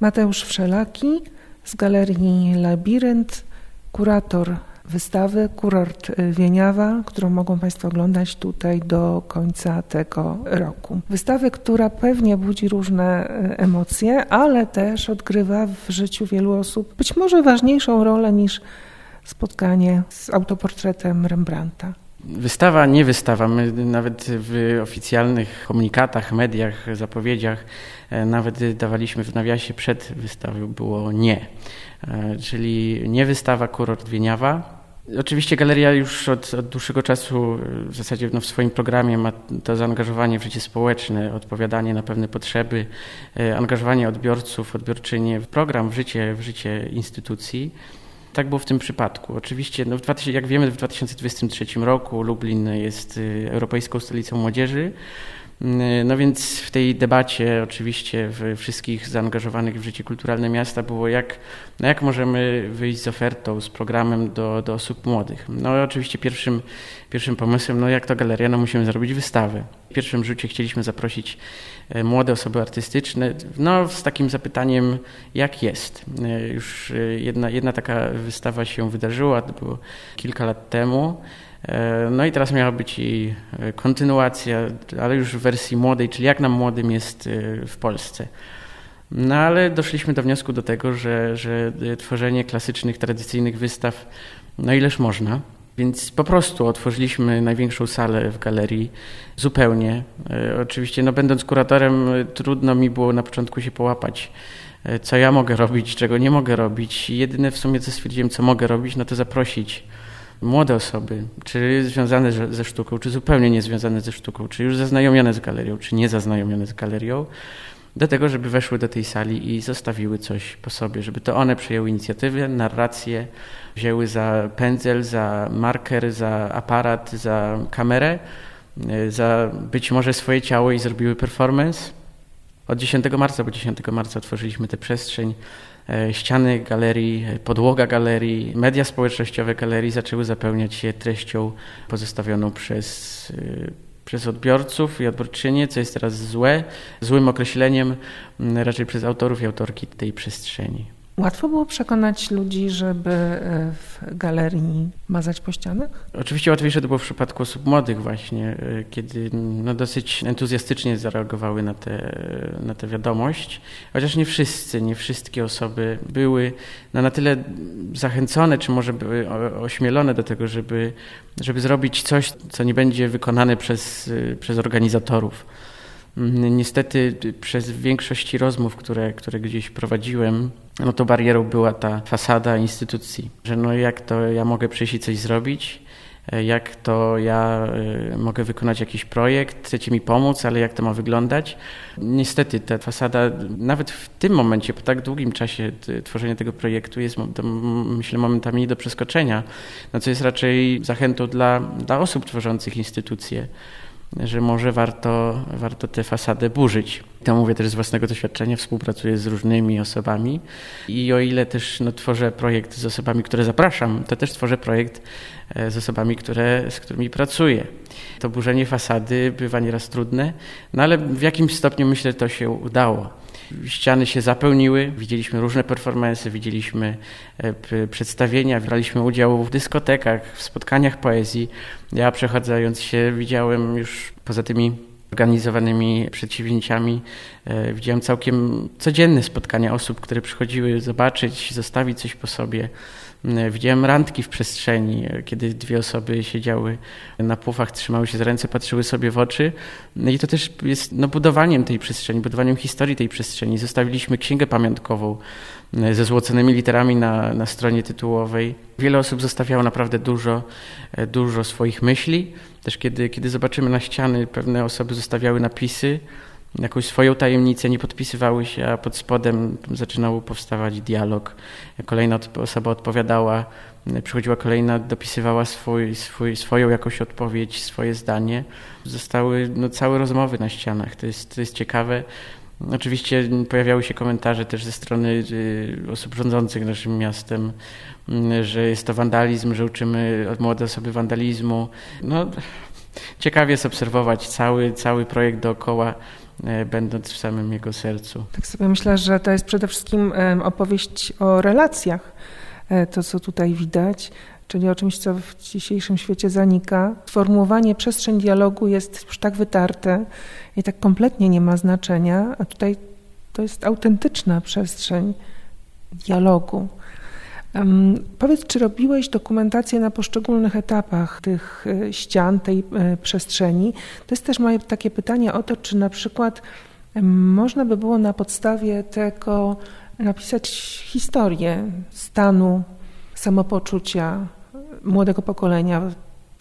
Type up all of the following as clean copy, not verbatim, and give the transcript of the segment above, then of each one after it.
Mateusz Wszelaki z Galerii Labirynt, kurator wystawy Kurort Wieniawa, którą mogą Państwo oglądać tutaj do końca tego roku. Wystawy, która pewnie budzi różne emocje, ale też odgrywa w życiu wielu osób być może ważniejszą rolę niż spotkanie z autoportretem Rembrandta. Wystawa, nie wystawa. My nawet w oficjalnych komunikatach, mediach, zapowiedziach, nawet dawaliśmy w nawiasie przed wystawą było nie. Czyli nie wystawa Kurort Wieniawa. Oczywiście galeria już od dłuższego czasu w zasadzie w swoim programie ma to zaangażowanie w życie społeczne, odpowiadanie na pewne potrzeby, angażowanie odbiorców, odbiorczynie w program, w życie instytucji. Tak było w tym przypadku. Oczywiście, jak wiemy, w 2023 roku Lublin jest Europejską Stolicą Młodzieży. No więc w tej debacie oczywiście wszystkich zaangażowanych w życie kulturalne miasta było jak możemy wyjść z ofertą, z programem do osób młodych. No oczywiście pierwszym pomysłem, jak to galeria, musimy zrobić wystawę. W pierwszym rzucie chcieliśmy zaprosić młode osoby artystyczne, z takim zapytaniem, jak jest. Już jedna taka wystawa się wydarzyła, to było kilka lat temu. No i teraz miała być i kontynuacja, ale już w wersji młodej, czyli jak nam młodym jest w Polsce. No ale doszliśmy do wniosku do tego, że tworzenie klasycznych, tradycyjnych wystaw, ileż można. Więc po prostu otworzyliśmy największą salę w galerii zupełnie. Oczywiście będąc kuratorem trudno mi było na początku się połapać, co ja mogę robić, czego nie mogę robić. Jedyne w sumie co stwierdziłem, co mogę robić, to zaprosić młode osoby, czy związane ze sztuką, czy zupełnie niezwiązane ze sztuką, czy już zaznajomione z galerią, czy niezaznajomione z galerią, do tego, żeby weszły do tej sali i zostawiły coś po sobie, żeby to one przejęły inicjatywę, narrację, wzięły za pędzel, za marker, za aparat, za kamerę, za być może swoje ciało i zrobiły performance. Od 10 marca otworzyliśmy tę przestrzeń. Ściany galerii, podłoga galerii, media społecznościowe galerii zaczęły zapełniać się treścią pozostawioną przez odbiorców i odbiorczynie, co jest teraz złym określeniem, raczej przez autorów i autorki tej przestrzeni. Łatwo było przekonać ludzi, żeby w galerii mazać po ścianach? Oczywiście łatwiejsze to było w przypadku osób młodych właśnie, kiedy dosyć entuzjastycznie zareagowały na tę wiadomość. Chociaż nie wszystkie osoby były na tyle zachęcone, czy może były ośmielone do tego, żeby zrobić coś, co nie będzie wykonane przez organizatorów. Niestety przez większość rozmów, które gdzieś prowadziłem, to barierą była ta fasada instytucji, że jak to ja mogę przyjść i coś zrobić, jak to ja mogę wykonać jakiś projekt, chcecie mi pomóc, ale jak to ma wyglądać. Niestety ta fasada nawet w tym momencie, po tak długim czasie tworzenia tego projektu jest, myślę, momentami nie do przeskoczenia, co jest raczej zachętą dla osób tworzących instytucje, że może warto tę fasadę burzyć. To mówię też z własnego doświadczenia, współpracuję z różnymi osobami i o ile też tworzę projekt z osobami, które zapraszam, to też tworzę projekt z osobami, z którymi pracuję. To burzenie fasady bywa nieraz trudne, ale w jakimś stopniu myślę, to się udało. Ściany się zapełniły, widzieliśmy różne performance'y, widzieliśmy przedstawienia, braliśmy udział w dyskotekach, w spotkaniach poezji. Ja przechadzając się widziałem już poza tymi organizowanymi przedsięwzięciami, widziałem całkiem codzienne spotkania osób, które przychodziły zobaczyć, zostawić coś po sobie. Widziałem randki w przestrzeni, kiedy dwie osoby siedziały na pufach, trzymały się za ręce, patrzyły sobie w oczy. I to też jest budowaniem tej przestrzeni, budowaniem historii tej przestrzeni. Zostawiliśmy księgę pamiątkową ze złoconymi literami na stronie tytułowej. Wiele osób zostawiało naprawdę dużo swoich myśli. Też kiedy zobaczymy na ściany, pewne osoby zostawiały napisy, jakąś swoją tajemnicę, nie podpisywały się, a pod spodem zaczynał powstawać dialog. Kolejna osoba odpowiadała, przychodziła kolejna, dopisywała swoją jakąś odpowiedź, swoje zdanie. Zostały całe rozmowy na ścianach. To jest ciekawe. Oczywiście pojawiały się komentarze też ze strony osób rządzących naszym miastem, że jest to wandalizm, że uczymy młode osoby wandalizmu. Ciekawie jest obserwować cały projekt dookoła. będąc w samym jego sercu. Tak sobie myślę, że to jest przede wszystkim opowieść o relacjach, to co tutaj widać, czyli o czymś, co w dzisiejszym świecie zanika. Sformułowanie przestrzeń dialogu jest już tak wytarte i tak kompletnie nie ma znaczenia, a tutaj to jest autentyczna przestrzeń dialogu. Powiedz, czy robiłeś dokumentację na poszczególnych etapach tych ścian, tej przestrzeni? To jest też moje takie pytanie o to, czy na przykład można by było na podstawie tego napisać historię stanu samopoczucia młodego pokolenia w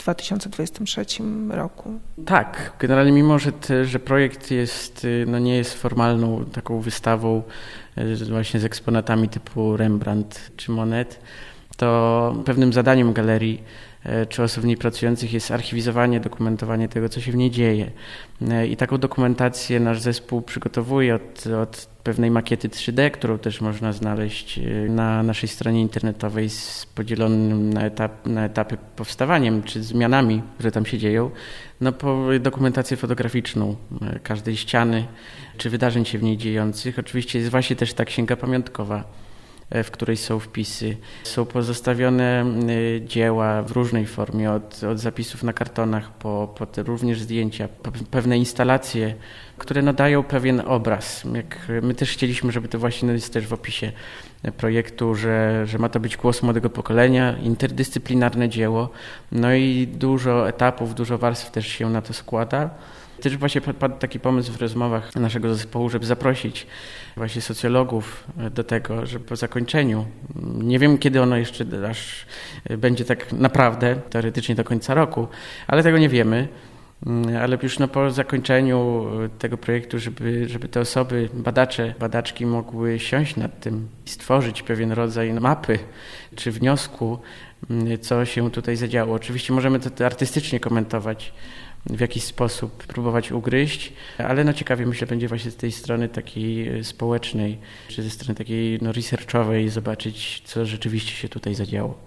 2023 roku. Tak, generalnie mimo, że projekt jest, nie jest formalną taką wystawą właśnie z eksponatami typu Rembrandt czy Monet, to pewnym zadaniem galerii czy osób w niej pracujących jest archiwizowanie, dokumentowanie tego, co się w niej dzieje. I taką dokumentację nasz zespół przygotowuje od pewnej makiety 3D, którą też można znaleźć na naszej stronie internetowej z podzielonym na etapy powstawaniem czy zmianami, które tam się dzieją, po dokumentację fotograficzną każdej ściany czy wydarzeń się w niej dziejących. Oczywiście jest właśnie też ta księga pamiątkowa, w której są wpisy. Są pozostawione dzieła w różnej formie, od zapisów na kartonach, po te również zdjęcia, pewne instalacje, które nadają pewien obraz. My też chcieliśmy, żeby to właśnie jest też w opisie projektu, że ma to być głos młodego pokolenia, interdyscyplinarne dzieło, i dużo etapów, dużo warstw też się na to składa. Też właśnie padł taki pomysł w rozmowach naszego zespołu, żeby zaprosić właśnie socjologów do tego, że po zakończeniu, nie wiem kiedy ono jeszcze aż będzie tak naprawdę, teoretycznie do końca roku, ale tego nie wiemy, ale już po zakończeniu tego projektu, żeby te osoby, badaczki mogły siąść nad tym i stworzyć pewien rodzaj mapy czy wniosku, co się tutaj zadziało. Oczywiście możemy to artystycznie komentować, w jakiś sposób próbować ugryźć, ale ciekawie myślę będzie właśnie z tej strony takiej społecznej, czy ze strony takiej researchowej zobaczyć, co rzeczywiście się tutaj zadziało.